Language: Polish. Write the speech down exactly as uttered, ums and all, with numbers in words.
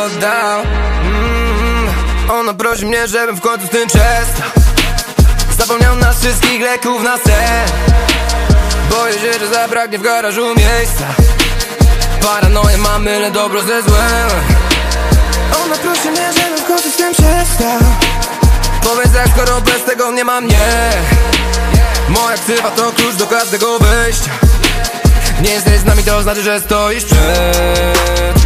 oddał. mm, Ona prosi mnie, żebym w końcu z tym przestał. Zapomniał nas wszystkich leków na sen. Boję się, że zabraknie w garażu miejsca. Paranoję, mam mylę dobro ze złem. Ona prosi mnie, żebym w końcu z tym przestał. Powiedz jak, skoro bez tego nie ma mnie. Moja ksywa to klucz do każdego wyjścia. Nie jesteś z nami, to znaczy, że stoisz przed